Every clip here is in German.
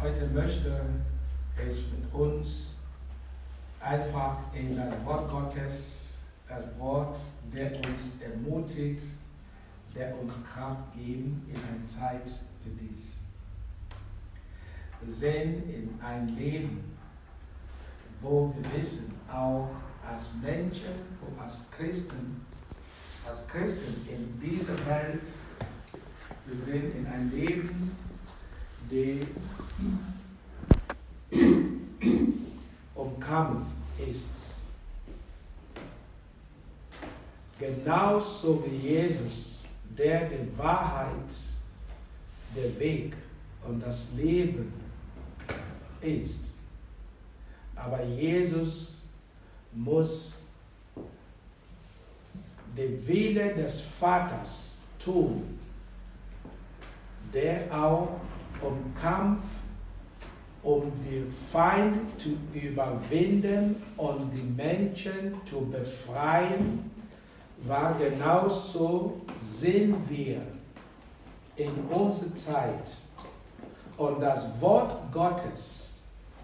Heute möchte ich mit uns einfach in das Wort Gottes, das Wort, der uns ermutigt, der uns Kraft gibt in einer Zeit wie dies. Wir sehen in ein Leben, wo wir wissen, auch als Menschen und als Christen in dieser Welt, wir sind in ein Leben, die umkämpft ist. Genauso wie Jesus, der die Wahrheit, der Weg und das Leben ist. Aber Jesus muss den Wille des Vaters tun, der auch umkämpft, um den Feind zu überwinden und die Menschen zu befreien, weil genauso sind wir in unserer Zeit. Und das Wort Gottes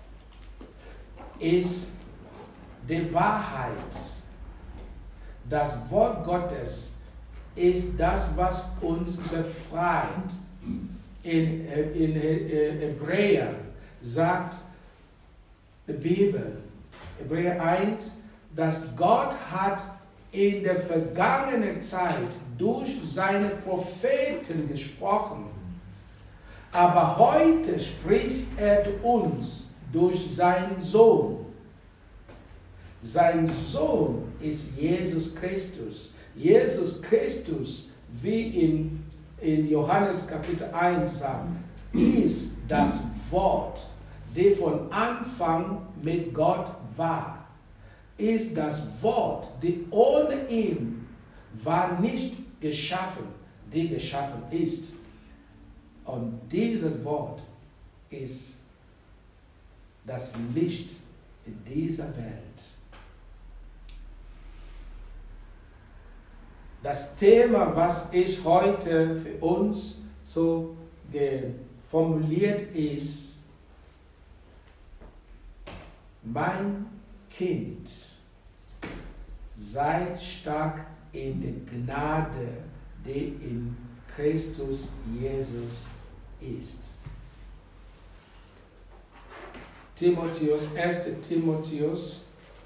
ist die Wahrheit. Das Wort Gottes ist das, was uns befreit. In Hebräer sagt die Bibel, Hebräer 1, dass Gott hat in der vergangenen Zeit durch seine Propheten gesprochen. Aber heute spricht er zu uns durch seinen Sohn. Sein Sohn ist Jesus Christus. Jesus Christus, wie in Johannes Kapitel 1 sagt, ist das Wort, der von Anfang mit Gott war. Ist das Wort, die ohne ihn war nicht geschaffen, die geschaffen ist. Und dieses Wort ist das Licht in dieser Welt. Das Thema, was ich heute für uns so formuliert ist, mein Kind, seid stark in der Gnade, die in Christus Jesus ist. Timotheus, 1. Timotheus,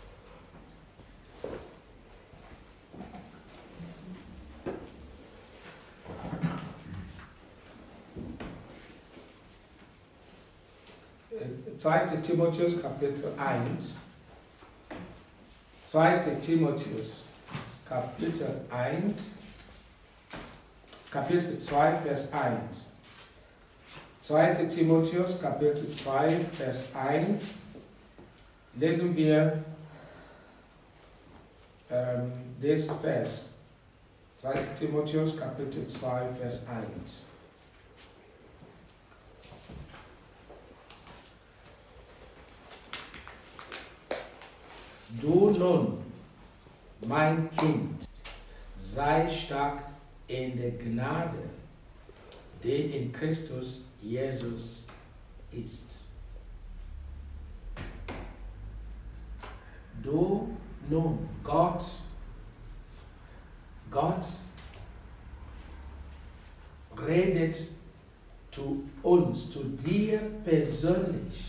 Zweite Timotheus Kapitel 1, 2. Timotheus Kapitel 1, Kapitel 2, Vers 1. 2. Timotheus Kapitel 2, Vers 1 lesen wir diesen Vers. 2. Timotheus Kapitel 2, Vers 1. Du nun, mein Kind, sei stark in der Gnade, die in Christus Jesus ist. Du nun, Gott redet zu uns, zu dir persönlich.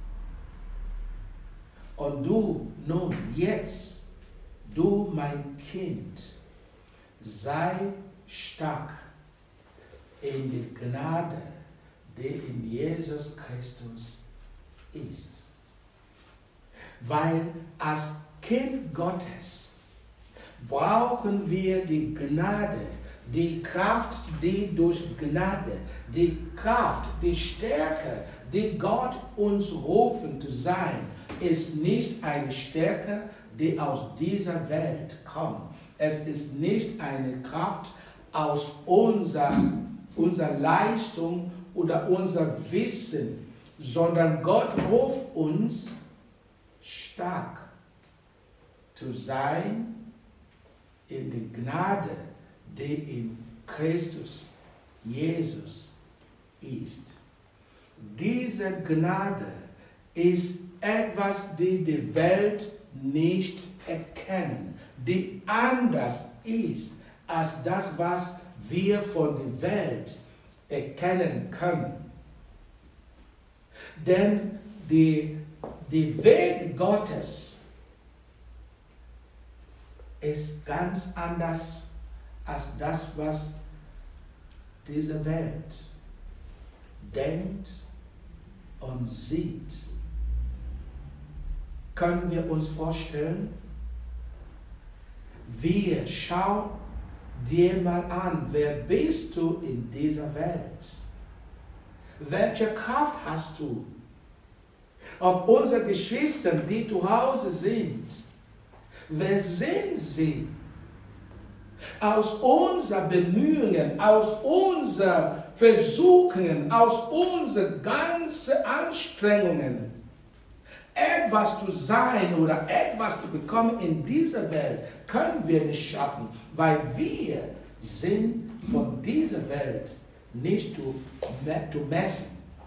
Und du nun, jetzt, du mein Kind, sei stark in der Gnade, die in Jesus Christus ist. Weil als Kind Gottes brauchen wir die Gnade, die Kraft, die durch Gnade, die Kraft, die Stärke, die Gott uns rufen zu sein, ist nicht eine Stärke, die aus dieser Welt kommt. Es ist nicht eine Kraft aus unserer Leistung oder unser Wissen, sondern Gott ruft uns, stark zu sein in der Gnade, die in Christus Jesus ist. diese Gnade ist etwas, die die Welt nicht erkennt, die anders ist als das, was wir von der Welt erkennen können. Denn die Weg Gottes ist ganz anders als das, was diese Welt denkt und sieht. Können wir uns vorstellen? Schau dir mal an, wer bist du in dieser Welt? Welche Kraft hast du? Ob unsere Geschwister, die zu Hause sind, wer sind sie? Aus unseren Bemühungen, aus unseren Versuchen, aus unseren ganzen Anstrengungen, etwas zu sein oder etwas zu bekommen in dieser Welt, können wir nicht schaffen, weil wir sind von dieser Welt nicht zu messen.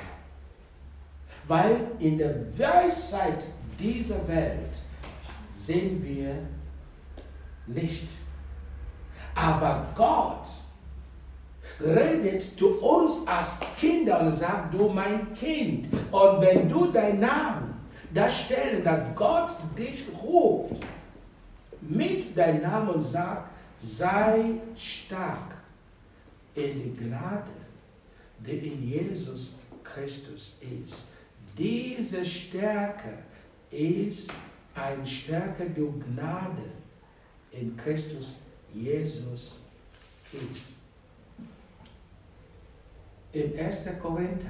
Weil in der Weisheit dieser Welt sehen wir nicht. Aber Gott redet zu uns als Kinder und sagt, du mein Kind. Und wenn du deinen Namen da stellen, dass Gott dich ruft mit deinem Namen und sagt, sei stark in der Gnade, die in Jesus Christus ist. Diese Stärke ist eine Stärke der Gnade in Christus Jesus ist. Im 1. Korinther,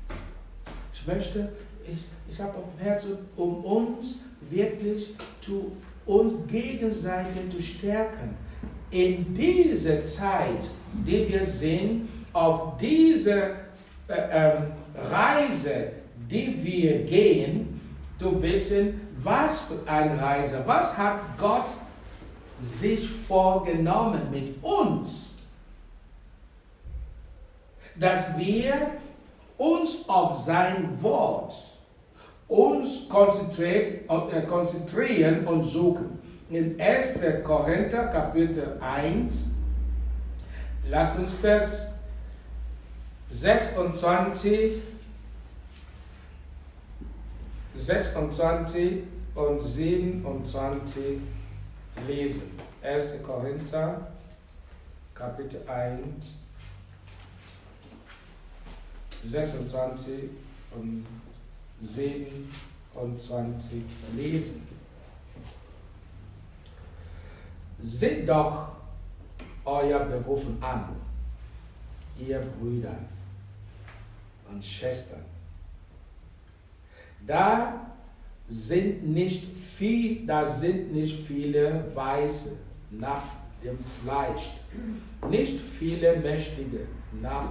ich habe auf dem Herzen, um uns wirklich uns gegenseitig zu stärken. In dieser Zeit, die wir sind, auf diese Reise, die wir gehen, zu wissen, was für eine Reise, was hat Gott sich vorgenommen mit uns, dass wir uns auf sein Wort uns konzentrieren und suchen. In 1. Korinther Kapitel 1, lasst uns Vers 26 und 27 lesen. 1. Korinther Kapitel 1, 26 und 27 lesen. Seht doch euer Berufen an, ihr Brüder und Schwestern. Da sind nicht viele Weise nach dem Fleisch, nicht viele Mächtige nach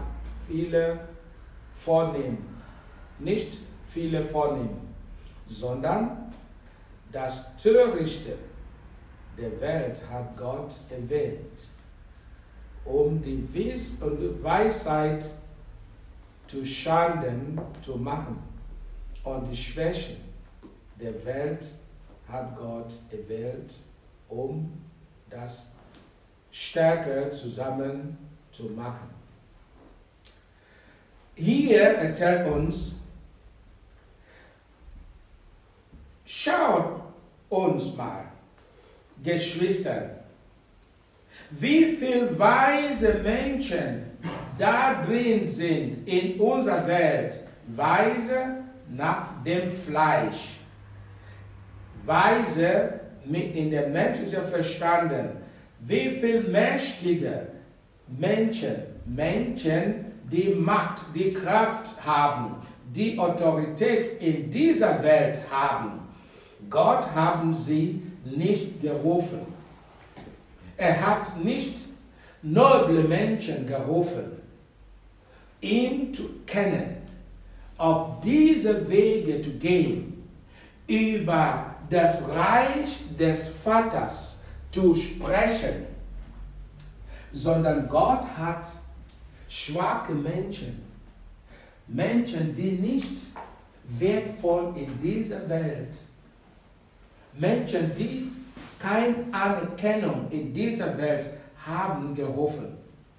nicht viele Vornehmen, sondern das Törichte der Welt hat Gott erwählt, um die Weisheit zu Schanden zu machen, und die Schwächen der Welt hat Gott erwählt, um das Stärke zusammen zu machen. Hier erzählt uns, schaut uns mal, Geschwister, wie viele weise Menschen da drin sind in unserer Welt, weise nach dem Fleisch, weise in der menschlichen Verstanden, wie viele mächtige Menschen, die Macht, die Kraft haben, die Autorität in dieser Welt haben. Gott haben sie nicht gerufen. Er hat nicht noble Menschen gerufen, ihn zu kennen, auf diese Wege zu gehen, über das Reich des Vaters zu sprechen, sondern Gott hat schwache Menschen, Menschen, die nicht wertvoll in dieser Welt, Menschen, die keine Anerkennung in dieser Welt haben, gerufen,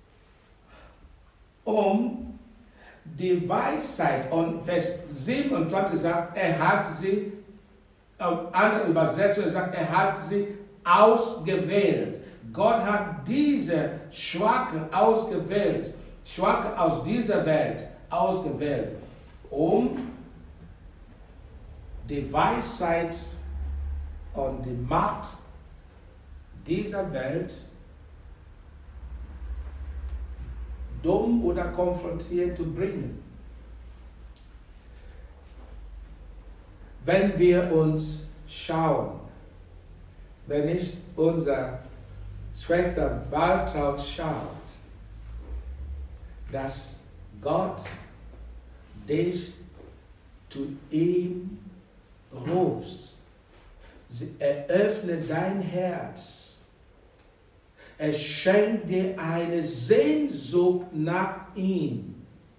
um die Weisheit, und Vers 27 sagt, er hat sie, andere Übersetzung sagt, er hat sie ausgewählt. Gott hat diese Schwachen ausgewählt, Schwache aus dieser Welt ausgewählt, um die Weisheit und die Macht dieser Welt dumm oder konfrontiert zu bringen. Wenn wir uns schauen, wenn ich unsere Schwester Waltraud schaut, dass Gott dich zu ihm rufst, eröffne dein Herz, er schenkt dir eine Sehnsucht nach ihm.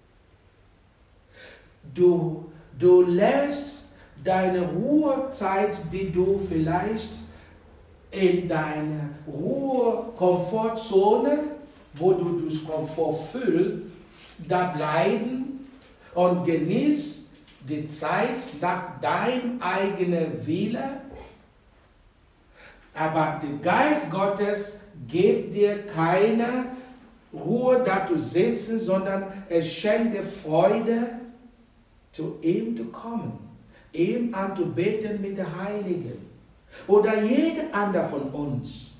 Du lässt deine Ruhezeit, die du vielleicht in deiner Ruhe-Komfortzone, wo du dich Komfort fühlst, da bleiben und genieß die Zeit nach deinem eigenen Wille. Aber der Geist Gottes gibt dir keine Ruhe, da zu sitzen, sondern es schenkt dir Freude, zu ihm zu kommen, ihm anzubeten mit der Heiligen. Oder jeder andere von uns.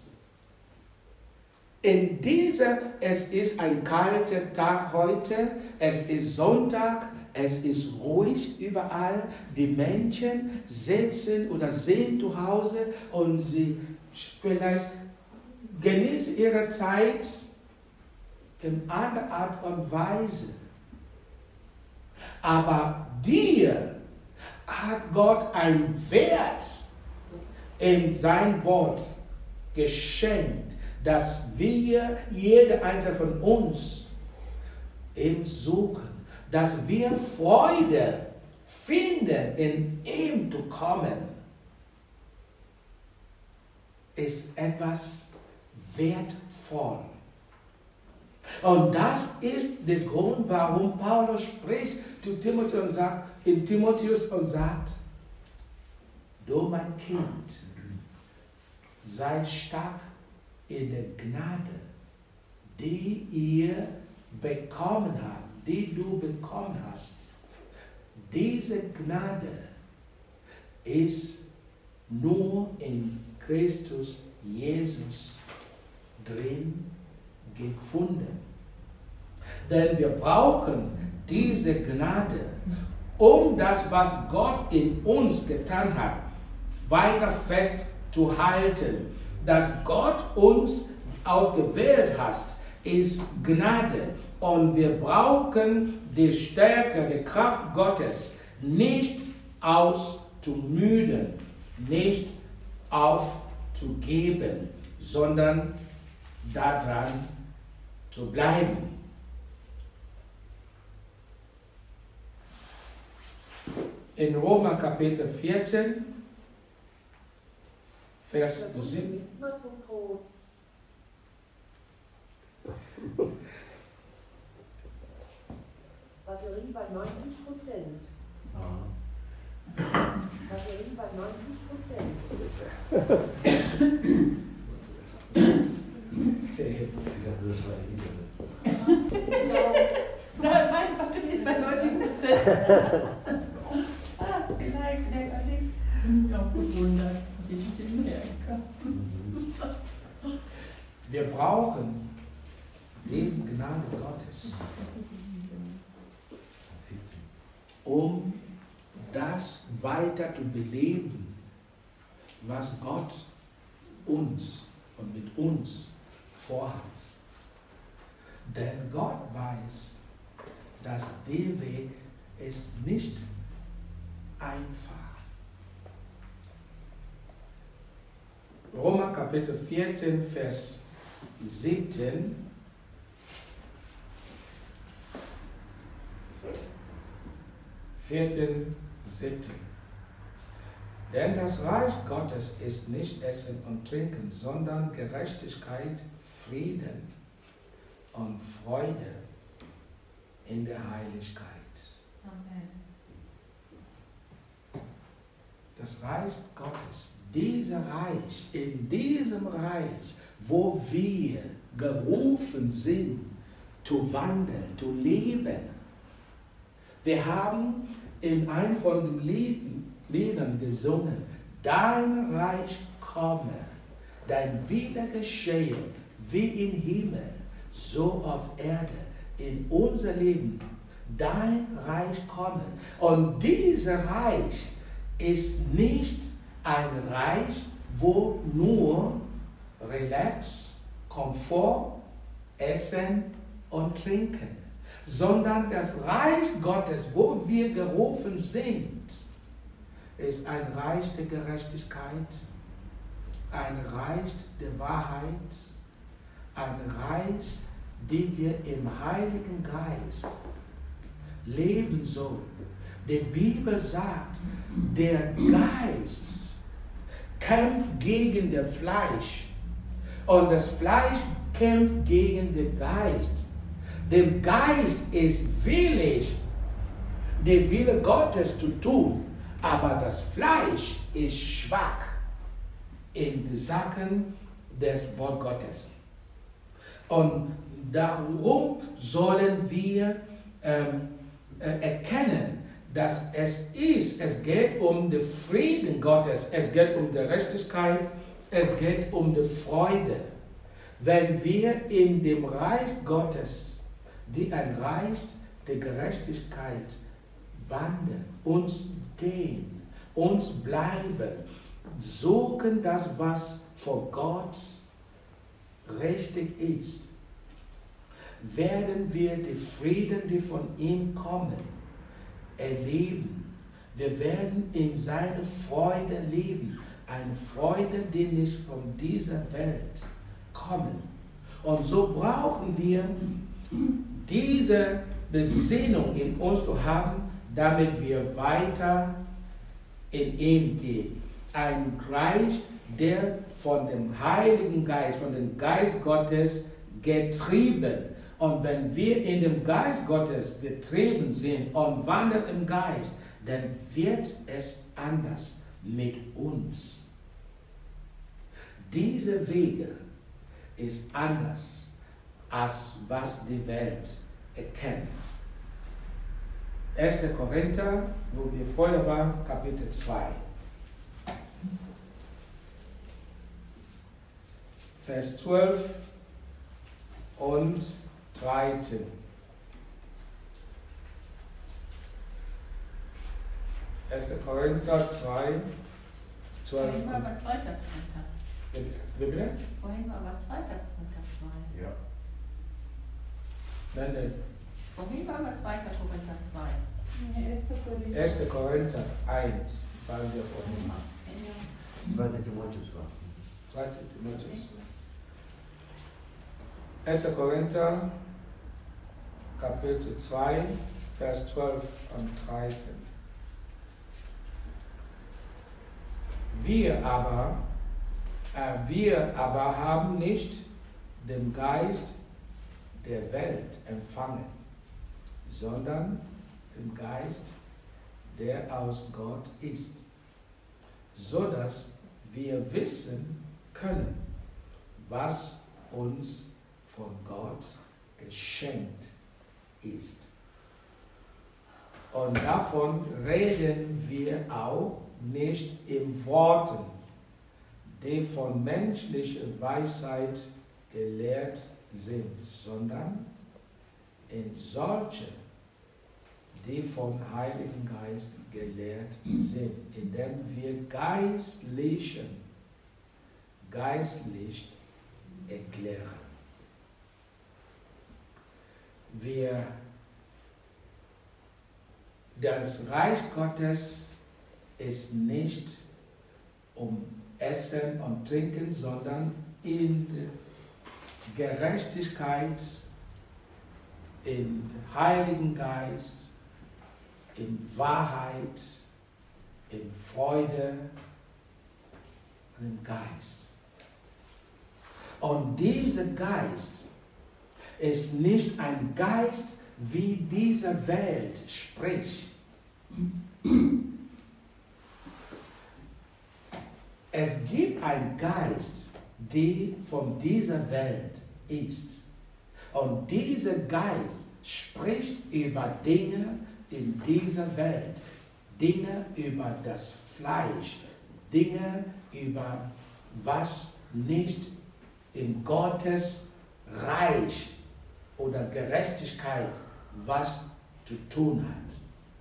Es ist ein kalter Tag heute, es ist Sonntag, es ist ruhig überall. Die Menschen sitzen oder sind zu Hause und sie vielleicht genießen ihre Zeit in einer Art und Weise. Aber dir hat Gott einen Wert in sein Wort geschenkt, dass wir, jeder einzelne von uns, ihm suchen, dass wir Freude finden, in ihm zu kommen, ist etwas wertvoll. Und das ist der Grund, warum Paulus spricht zu Timotheus und sagt, in Timotheus und sagt, du mein Kind, seid stark in der Gnade, die ihr bekommen habt, die du bekommen hast. Diese Gnade ist nur in Christus Jesus drin gefunden. Denn wir brauchen diese Gnade, um das, was Gott in uns getan hat, weiter festzuhalten. Dass Gott uns ausgewählt hat, ist Gnade. Und wir brauchen die Stärke, die Kraft Gottes nicht auszumüden, nicht aufzugeben, sondern daran zu bleiben. In Römer Kapitel 14, Vers 7. Batterie bei 90%. Batterie bei 90%. Meine Batterie ist bei 90%. Wir brauchen diese Gnade Gottes, um das weiter zu beleben, was Gott uns und mit uns vorhat. Denn Gott weiß, dass der Weg ist nicht einfach. Römer Kapitel 14, Vers 17. 4.7. Denn das Reich Gottes ist nicht Essen und Trinken, sondern Gerechtigkeit, Frieden und Freude in der Heiligkeit. Amen. Das Reich Gottes, in diesem Reich, wo wir gerufen sind, zu wandeln, zu leben. Wir haben in einem von den Liedern gesungen, dein Reich komme, dein Wille geschehe, wie im Himmel, so auf Erde, in unser Leben, dein Reich komme. Und dieses Reich ist nicht ein Reich, wo nur Relax, Komfort, Essen und Trinken, sondern das Reich Gottes, wo wir gerufen sind, ist ein Reich der Gerechtigkeit, ein Reich der Wahrheit, ein Reich, die wir im Heiligen Geist leben sollen. Die Bibel sagt, der Geist kämpft gegen das Fleisch und das Fleisch kämpft gegen den Geist. Der Geist ist willig, den Wille Gottes zu tun, aber das Fleisch ist schwach in den Sachen des Wort Gottes. Und darum sollen wir erkennen, dass es geht um den Frieden Gottes, es geht um die Gerechtigkeit, es geht um die Freude. Wenn wir in dem Reich Gottes, die ein Reich der Gerechtigkeit wandeln, uns gehen, uns bleiben, suchen das, was vor Gott richtig ist, werden wir die Frieden, die von ihm kommen, erleben. Wir werden in seiner Freude leben. Eine Freude, die nicht von dieser Welt kommen. Und so brauchen wir diese Besinnung in uns zu haben, damit wir weiter in ihm gehen. Ein Reich, der von dem Heiligen Geist, von dem Geist Gottes getrieben. Und wenn wir in dem Geist Gottes getrieben sind und wandeln im Geist, dann wird es anders mit uns. Diese Wege ist anders, als was die Welt erkennt. 1. Korinther, wo wir vorher waren, Kapitel 2. Vers 12 und 13. Erste Korinther 2, 12. Vorhin war aber 2. Korinther. Wie bitte? Vorhin war aber 2. Korinther 2. Ja. Nein. Vorhin war aber 2. Korinther 2. Nee, 1. Korinther 1 waren wir vorhin. Weil der Timotheus war. 2. Timotheus. 1. Korinther, Kapitel 2, Vers 12 und 13. Wir aber haben nicht den Geist der Welt empfangen, sondern den Geist, der aus Gott ist, so dass wir wissen können, was uns von Gott geschenkt ist. Und davon reden wir auch nicht in Worten, die von menschlicher Weisheit gelehrt sind, sondern in solchen, die vom Heiligen Geist gelehrt sind, indem wir geistlich erklären. Das Reich Gottes ist nicht um Essen und Trinken, sondern in Gerechtigkeit, im Heiligen Geist, in Wahrheit, in Freude und im Geist. Und dieser Geist ist nicht ein Geist, wie diese Welt spricht. Es gibt einen Geist, der von dieser Welt ist. Und dieser Geist spricht über Dinge in dieser Welt, Dinge über das Fleisch, Dinge über was nicht in Gottes Reich oder Gerechtigkeit was zu tun hat.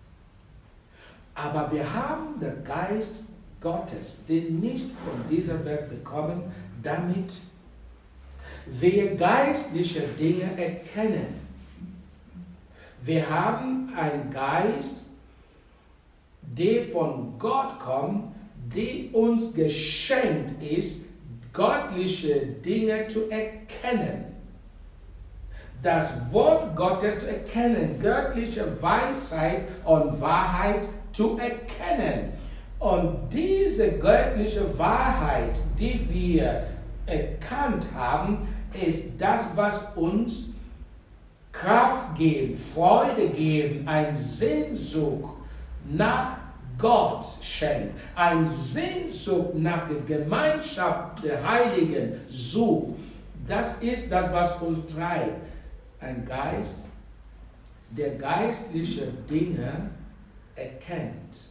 Aber wir haben den Geist Gottes, den nicht von dieser Welt bekommen, damit wir geistliche Dinge erkennen. Wir haben einen Geist, der von Gott kommt, der uns geschenkt ist, göttliche Dinge zu erkennen. Das Wort Gottes zu erkennen, göttliche Weisheit und Wahrheit zu erkennen. Und diese göttliche Wahrheit, die wir erkannt haben, ist das, was uns Kraft geben, Freude geben, ein Sehnsucht nach Gott schenkt, ein Sehnsucht nach der Gemeinschaft der Heiligen sucht. Das ist das, was uns treibt. Ein Geist, der geistliche Dinge erkennt.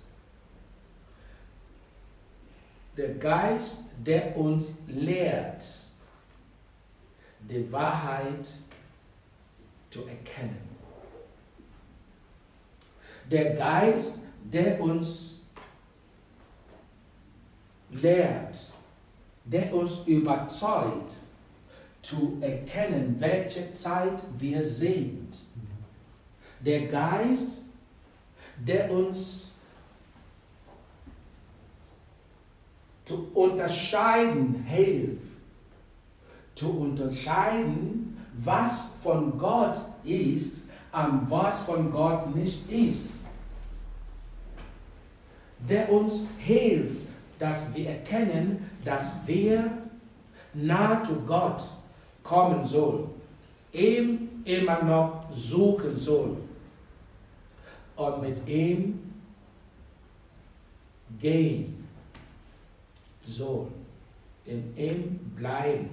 Der Geist, der uns lehrt, die Wahrheit zu erkennen. Der Geist, der uns lehrt, der uns überzeugt, zu erkennen, welche Zeit wir sind. Der Geist, der uns zu unterscheiden hilft, zu unterscheiden, was von Gott ist und was von Gott nicht ist. Der uns hilft, dass wir erkennen, dass wir nahe zu Gott kommen sollen, ihm immer noch suchen sollen und mit ihm gehen sollen, in ihm bleiben.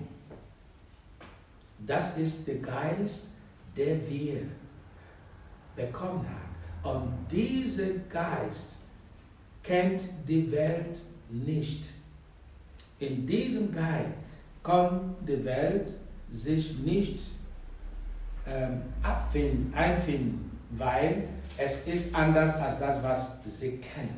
Das ist der Geist, der wir bekommen haben. Und dieser Geist kennt die Welt nicht. In diesem Geist kann die Welt sich nicht einfinden, weil es ist anders als das, was sie kennen.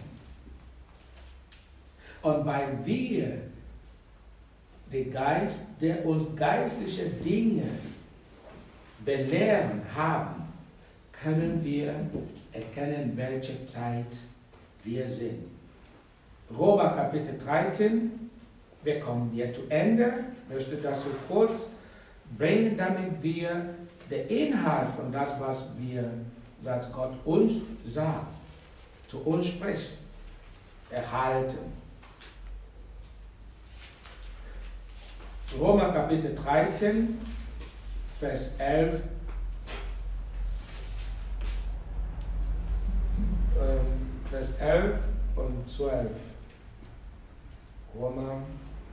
Und weil wir den Geist, der uns geistliche Dinge belehren haben, können wir erkennen, welche Zeit wir sind. Römer Kapitel 13, wir kommen hier zu Ende. Ich möchte das so kurz bringen, damit wir den Inhalt von das, was Gott uns sagt, zu uns spricht, erhalten. Römer Kapitel 13, Vers 11 Vers 11 und 12. Römer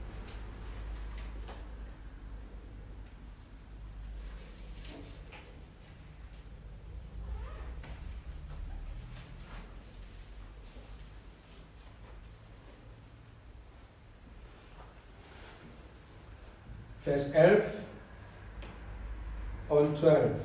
Vers 11 und 12.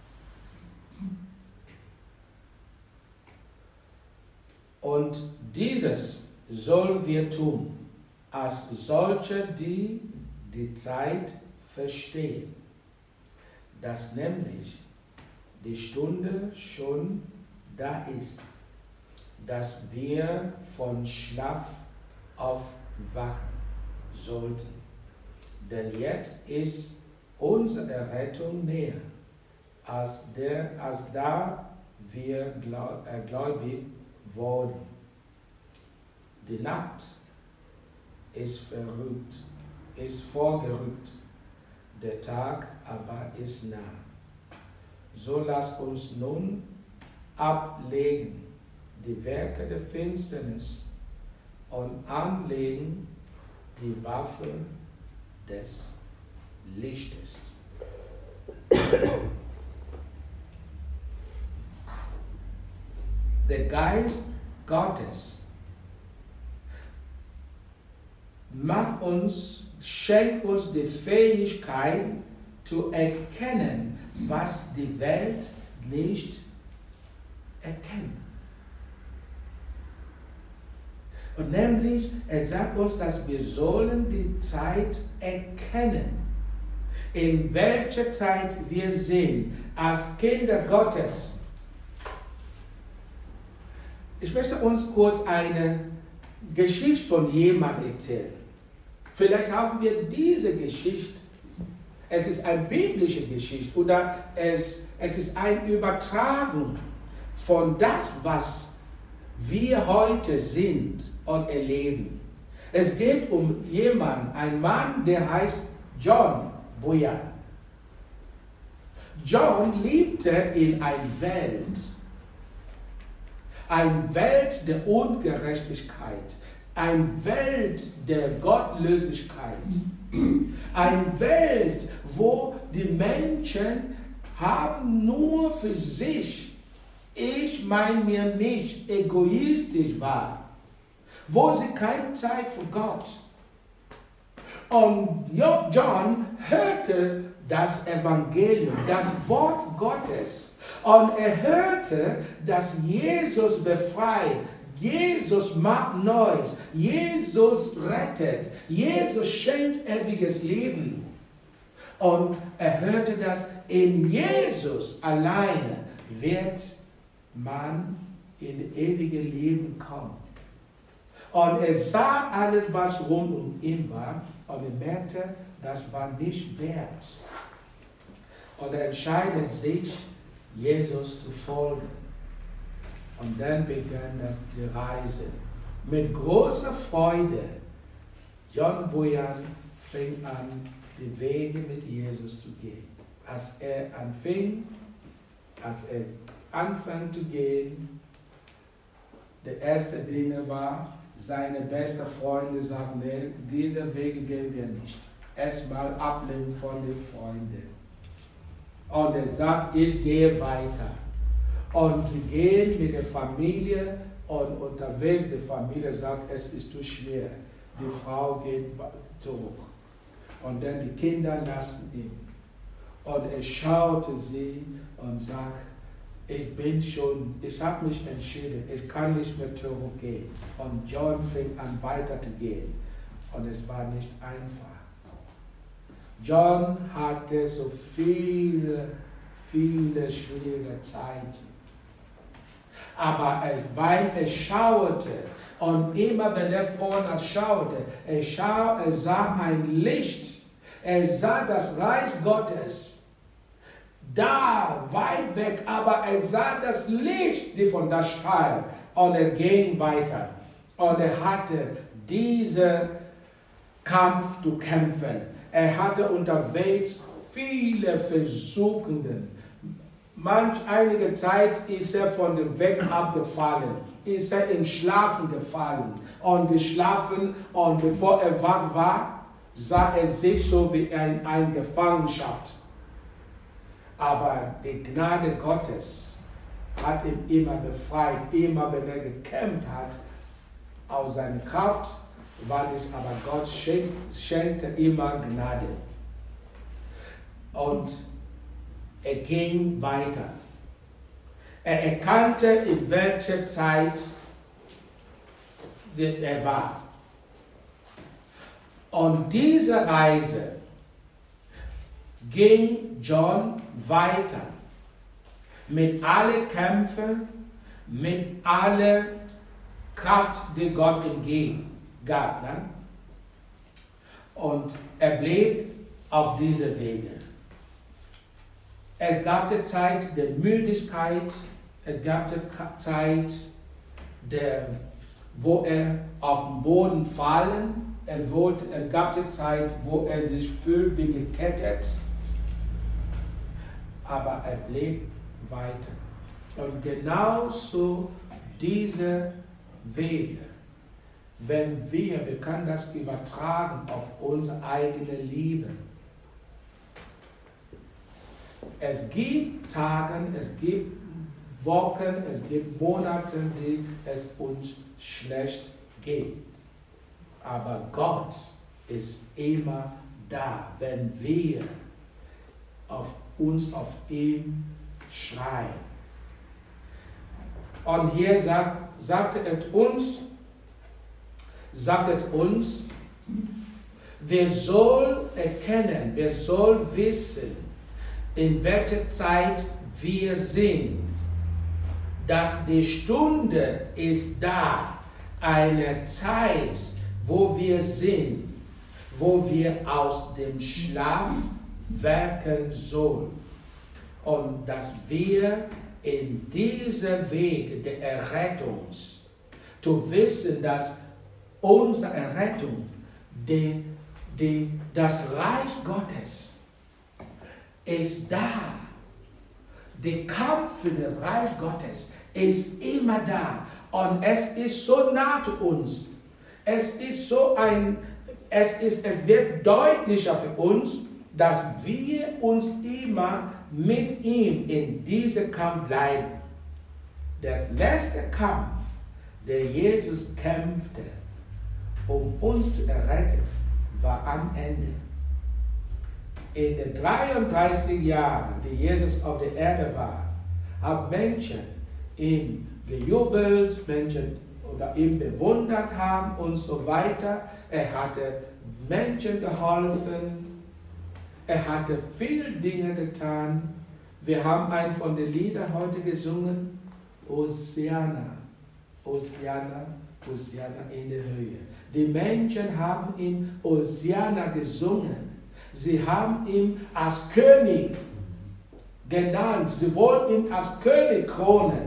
Und dieses sollen wir tun, als solche, die die Zeit verstehen, dass nämlich die Stunde schon da ist, dass wir von Schlaf aufwachen sollten. Denn jetzt ist unsere Rettung näher, als da wir gläubig wurden. Die Nacht ist verrückt, ist vorgerückt, der Tag aber ist nah. So lasst uns nun ablegen die Werke der Finsternis und anlegen die Waffe des Lichtes. Der Geist Gottes schenkt uns die Fähigkeit zu erkennen, was die Welt nicht erkennt. Und nämlich, er sagt uns, dass wir sollen die Zeit erkennen, in welcher Zeit wir sind, als Kinder Gottes. Ich möchte uns kurz eine Geschichte von jemandem erzählen. Vielleicht haben wir diese Geschichte. Es ist eine biblische Geschichte oder es ist eine Übertragung von das, was wir heute sind und erleben. Es geht um jemanden, einen Mann, der heißt John Bunyan. John lebte in einer Welt der Ungerechtigkeit, eine Welt der Gottlosigkeit, eine Welt, wo die Menschen haben nur für sich, ich meine mir mich, egoistisch war, wo sie keine Zeit für Gott. Und John hörte das Evangelium, das Wort Gottes. Und er hörte, dass Jesus befreit, Jesus macht Neues, Jesus rettet, Jesus schenkt ewiges Leben. Und er hörte, dass in Jesus alleine wird man in das ewige Leben kommen. Und er sah alles, was rund um ihn war, und er merkte, das war nicht wert. Und er entscheidet sich, Jesus zu folgen. Und dann begann die Reise. Mit großer Freude, John Bunyan fing an, die Wege mit Jesus zu gehen. Als er anfing zu gehen, der erste Dinge war, seine besten Freunde sagten, nee, diese Wege gehen wir nicht. Erstmal ablehnen von den Freunden. Und er sagt, ich gehe weiter. Und sie gehen mit der Familie und unterwegs die Familie sagt, es ist zu schwer. Die Frau geht zurück. Und dann die Kinder lassen ihn. Und er schaute sie und sagt, ich habe mich entschieden, ich kann nicht mehr zurückgehen. Und John fing an weiter zu gehen. Und es war nicht einfach. John hatte so viele schwierige Zeiten. Aber weil er schaute, und immer wenn er vorne schaute, er sah ein Licht, er sah das Reich Gottes, da weit weg, aber er sah das Licht, die von da strahlt, und er ging weiter. Und er hatte diesen Kampf zu kämpfen. Er hatte unterwegs viele Versuchungen. Einige Zeit ist er von dem Weg abgefallen, ist er in Schlafen gefallen und geschlafen, und bevor er wach war, sah er sich so wie in einer Gefangenschaft. Aber die Gnade Gottes hat ihn immer befreit, immer wenn er gekämpft hat, aus seiner Kraft war nicht, aber Gott schenkte immer Gnade. Und er ging weiter. Er erkannte, in welcher Zeit er war. Und diese Reise ging John weiter. Mit allen Kämpfen, mit aller Kraft, die Gott ihm gab. Ne? Und er blieb auf diese Wege. Es gab die Zeit der Müdigkeit, es gab die Zeit, wo er auf den Boden fallen, es gab die Zeit, wo er sich fühlt wie gekettet, aber er blieb weiter. Und genauso diese Wege, wenn wir können das übertragen auf unser eigenes Leben. Es gibt Tage, es gibt Wochen, es gibt Monate, die es uns schlecht geht. Aber Gott ist immer da, wenn wir uns auf ihn schreien. Und hier sagt es uns, wir soll erkennen, wir soll wissen, in welcher Zeit wir sind, dass die Stunde ist da, eine Zeit, wo wir sind, wo wir aus dem Schlaf wecken sollen und dass wir in diesem Weg der Errettung zu wissen, dass unsere Errettung, das Reich Gottes ist da. Der Kampf für das Reich Gottes ist immer da und es ist so nah zu uns. Es wird deutlicher für uns, dass wir uns immer mit ihm in diesem Kampf bleiben. Der letzte Kampf, der Jesus kämpfte, um uns zu erretten, war am Ende. In den 33 Jahren, die Jesus auf der Erde war, haben Menschen ihn gejubelt, Menschen oder ihn bewundert haben und so weiter. Er hatte Menschen geholfen, er hatte viele Dinge getan. Wir haben einen von den Liedern heute gesungen, Hosianna, Hosianna, Hosianna in der Höhe. Die Menschen haben ihn Hosianna gesungen. Sie haben ihn als König genannt. Sie wollten ihn als König kronen.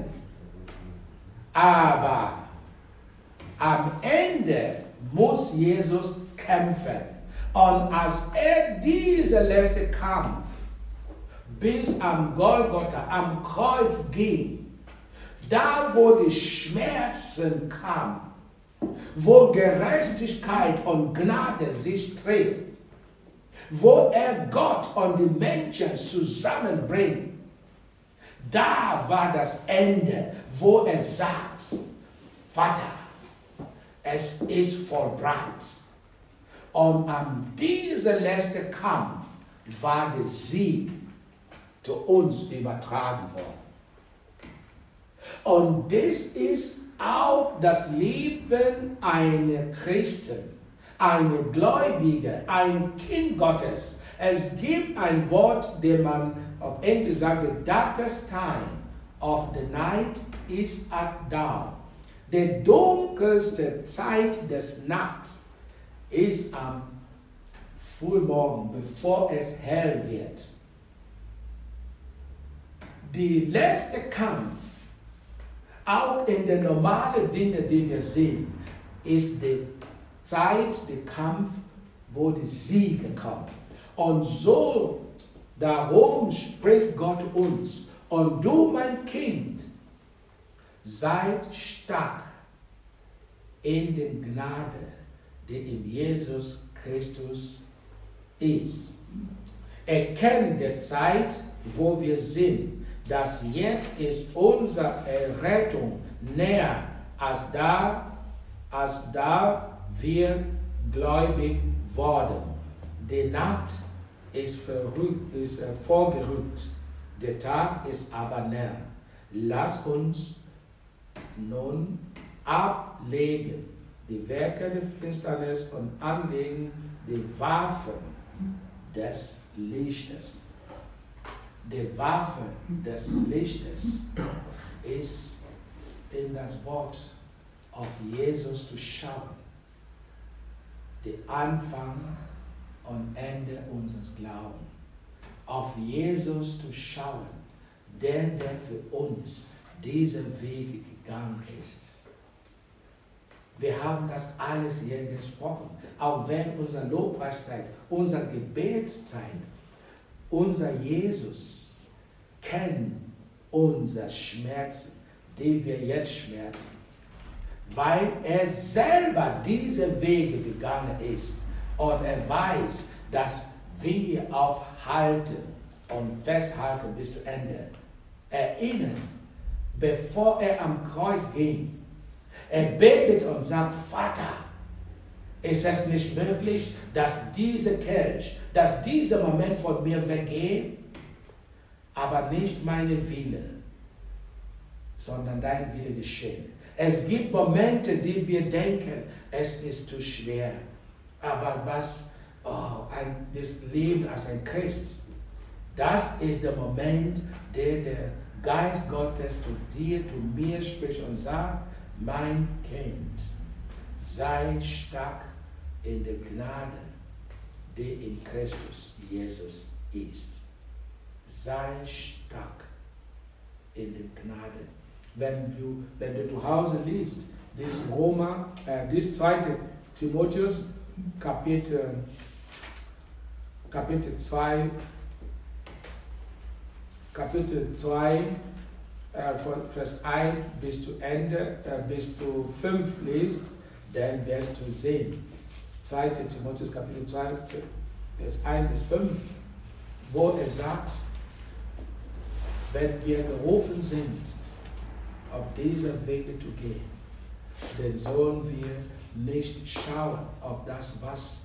Aber am Ende muss Jesus kämpfen. Und als er diesen letzten Kampf bis am Golgotha, am Kreuz ging, da wo die Schmerzen kamen, wo Gerechtigkeit und Gnade sich trifft, wo er Gott und die Menschen zusammenbringt, da war das Ende, wo er sagt, Vater, es ist vollbracht. Und an diesem letzten Kampf war der Sieg zu uns übertragen worden. Und das ist auch das Leben einer Christen, einer Gläubige, ein Kind Gottes. Es gibt ein Wort, das man auf Englisch sagt, the darkest time of the night is at dawn. Die dunkelste Zeit des Nachts ist am Frühmorgen, bevor es hell wird. Der letzte Kampf, auch in den normalen Dingen, die wir sehen, ist die Zeit, der Kampf, wo die Siege kommen. Und so, darum spricht Gott uns, und du, mein Kind, seid stark in der Gnade, die in Jesus Christus ist. Erkennt die Zeit, wo wir sind, dass jetzt ist unsere Errettung näher, als da wir gläubig wurden. Die Nacht ist vorgerückt, der Tag ist aber näher. Lass uns nun ablegen die Werke der Finsternis und anlegen die Waffen des Lichtes. Die Waffe des Lichtes ist in das Wort auf Jesus zu schauen. Der Anfang und Ende unseres Glaubens. Auf Jesus zu schauen, der für uns diese Wege gegangen ist. Wir haben das alles hier gesprochen. Auch während unserer Lobpreiszeit, unserer Gebetszeit, unser Jesus kennt unser Schmerzen, die wir jetzt schmerzen, weil er selber diese Wege gegangen ist und er weiß, dass wir aufhalten und festhalten bis zu Ende. Erinnern, bevor er am Kreuz ging, er betet und sagt, Vater, ist es nicht möglich, dass dieser Kelch, dass dieser Moment von mir weggeht, aber nicht meine Wille, sondern dein Wille geschehen. Es gibt Momente, die wir denken, es ist zu schwer, aber das Leben als ein Christ, das ist der Moment, der Geist Gottes zu dir, zu mir spricht und sagt, mein Kind, sei stark in der Gnade, die in Christus Jesus ist. Sei stark in der Gnade. Wenn du zu Hause liest, das 2. Timotheus, Kapitel 2, von Vers 1 bis zu Ende, bis du 5 liest, dann wirst du sehen. 2. Timotheus Kapitel 2, Vers 1 bis 5, wo er sagt, wenn wir gerufen sind, auf diese Wege zu gehen, dann sollen wir nicht schauen auf das, was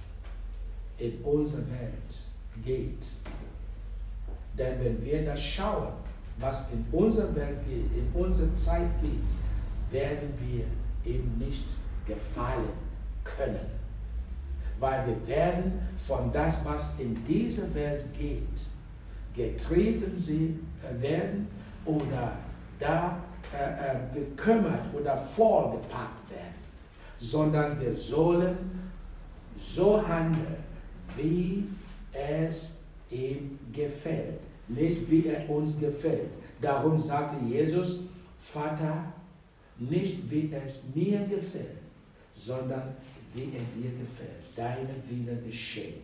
in unserer Welt geht. Denn wenn wir das schauen, was in unserer Welt geht, in unserer Zeit geht, werden wir ihm nicht gefallen können. Weil wir werden von das, was in dieser Welt geht, getrieben werden oder da gekümmert oder vorgepackt werden. Sondern wir sollen so handeln, wie es ihm gefällt, nicht wie er uns gefällt. Darum sagte Jesus, Vater, nicht wie es mir gefällt, sondern wie er dir gefällt. Deine Wille geschehen.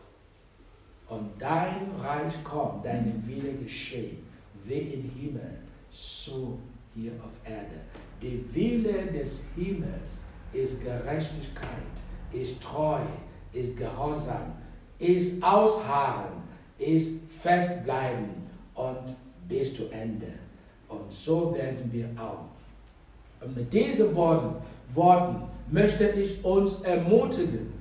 Und dein Reich kommt, deine Wille geschehen, wie im Himmel, so hier auf Erde. Die Wille des Himmels ist Gerechtigkeit, ist Treu, ist Gehorsam, ist Ausharren, ist Festbleiben und bis zu Ende. Und so werden wir auch. Und mit diesen Worten möchte ich uns ermutigen,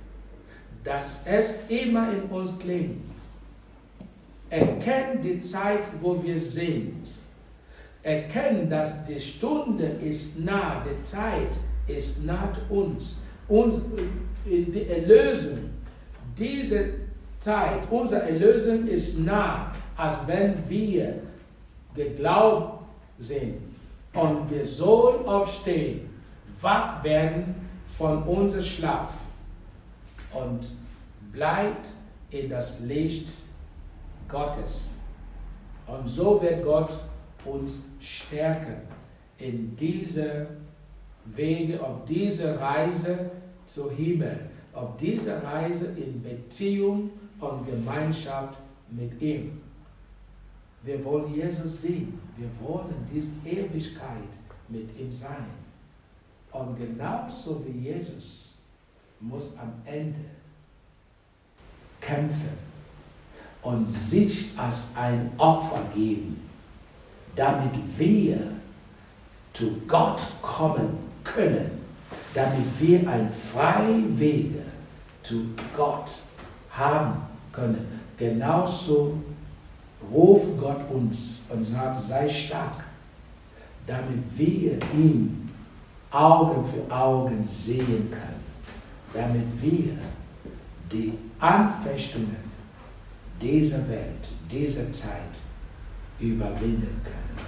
dass es immer in uns klingt. Erkennt die Zeit, wo wir sind. Erkennen, dass die Stunde ist nah, die Zeit ist nah zu uns. Die Erlösung, diese Zeit, unsere Erlösung ist nah, als wenn wir geglaubt sind. Und wir sollen aufstehen, wach werden von unserem Schlaf und bleibt in das Licht Gottes. Und so wird Gott uns stärken in diese Wege, auf diese Reise zum Himmel, auf diese Reise in Beziehung und Gemeinschaft mit ihm. Wir wollen Jesus sehen, wir wollen diese Ewigkeit mit ihm sein. Und genauso wie Jesus muss am Ende kämpfen und sich als ein Opfer geben, damit wir zu Gott kommen können, damit wir ein freien Weg zu Gott haben können. Genauso ruft Gott uns und sagt, sei stark, damit wir ihn Augen für Augen sehen können, damit wir die Anfechtungen dieser Welt, dieser Zeit überwinden können.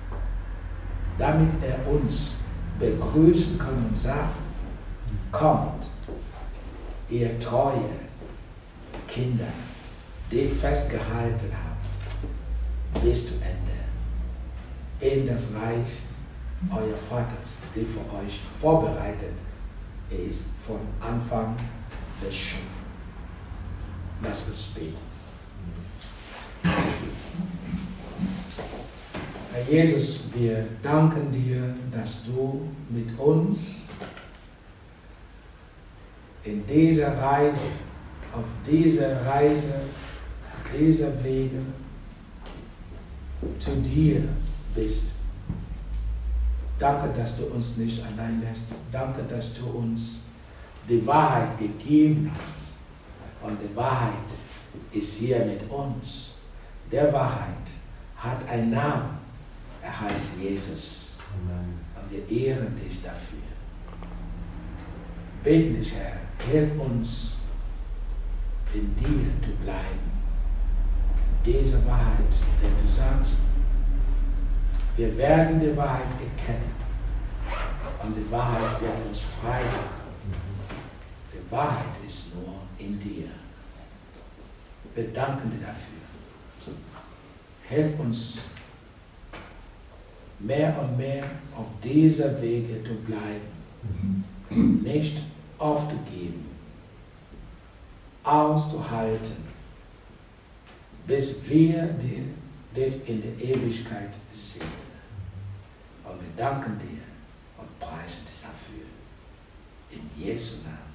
Damit er uns begrüßen kann und sagt, kommt, ihr treue Kinder, die festgehalten habt bis zu Ende. in das Reich euer Vaters, der für euch vorbereitet ist von Anfang der Schöpfung. Lasst uns beten. Herr Jesus, wir danken dir, dass du mit uns in dieser Reise, auf dieser Reise, dieser Wege zu dir bist. Danke, dass du uns nicht allein lässt. Danke, dass du uns die Wahrheit gegeben hast. Und die Wahrheit ist hier mit uns. Der Wahrheit hat einen Namen. Er heißt Jesus. Amen. Und wir ehren dich dafür. Beten dich, Herr, hilf uns, in dir zu bleiben. Diese Wahrheit, denn du sagst, wir werden die Wahrheit erkennen. Und die Wahrheit wird uns frei machen. Die Wahrheit ist nur in dir. Wir danken dir dafür. Hilf uns, mehr und mehr auf dieser Wege zu bleiben. Nicht aufzugeben, auszuhalten, bis wir dich in der Ewigkeit sehen. Und wir danken dir und preisen dich dafür. In Jesu Namen.